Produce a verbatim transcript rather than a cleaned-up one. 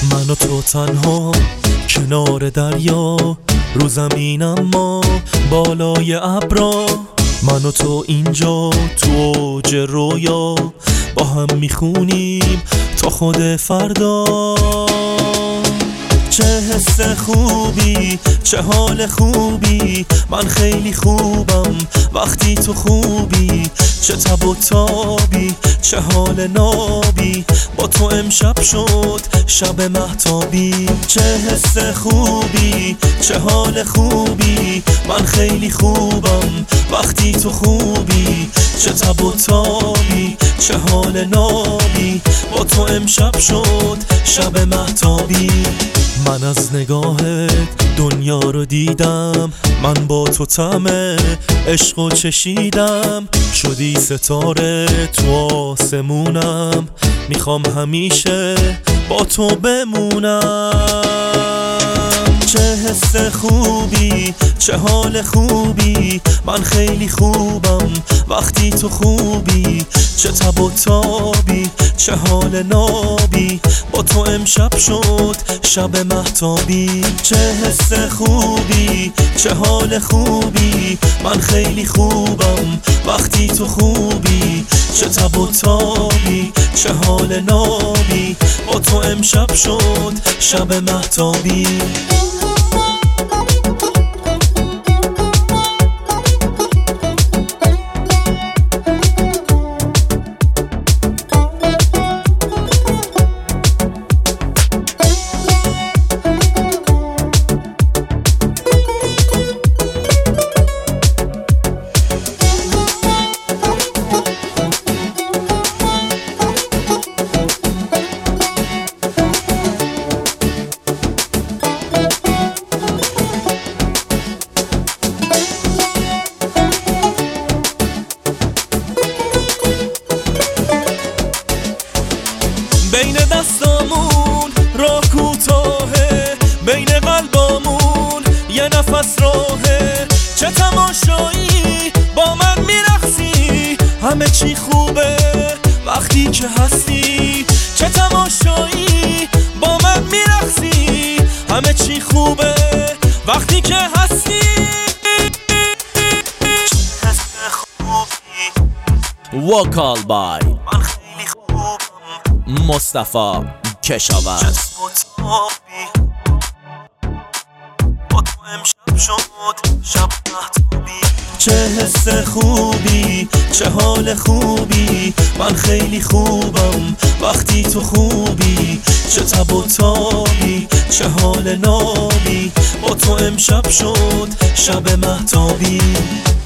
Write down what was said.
من و تو تنها کنار دریا، رو زمین اما بالای ابرا. من و تو اینجا تو اوج رویا، با هم میخونیم تا خود فردا. چه حس خوبی، چه حال خوبی، من خیلی خوبم وقتی تو خوبی. چه تب و تابی، چه حال نابی، با تو امشب شد شب مهتابی. چه حس خوبی، چه حال خوبی، من خیلی خوبم وقتی تو خوبی. چه تب و تابی، چه حال نابی، با تو امشب شد شب مهتابی. من از نگاهت دنیا رو دیدم، من با تو طعم عشق و چشیدم. شدی ستاره تو آسمونم، میخوام همیشه با تو بمونم. چه حس خوبی، چه حال خوبی، من خیلی خوبم وقتی تو خوبی. چه تب و تابی، چه حال نابی، با تو امشب شد شب مهتابی. چه حس خوبی، چه حال خوبی، من خیلی خوبم وقتی تو خوبی. چه تب و تابی، چه حال نابی، با تو امشب شد شب مهتابی. بین دستامون راه کوتاهه، بین قلبامون یه نفس راهه. چه تماشایی با من میرقصی، همه چی خوبه وقتی که هستی. چه تماشایی با من میرقصی، همه چی خوبه وقتی که هستی. چه حس خوبی، وکال بای من خیلی خوبم، مصطفی کشاورز. چه حس خوبی، چه حال خوبی، من خیلی خوبم وقتی تو خوبی. چه تب و تابی، چه حال نابی، با تو امشب شد شب مهتابی.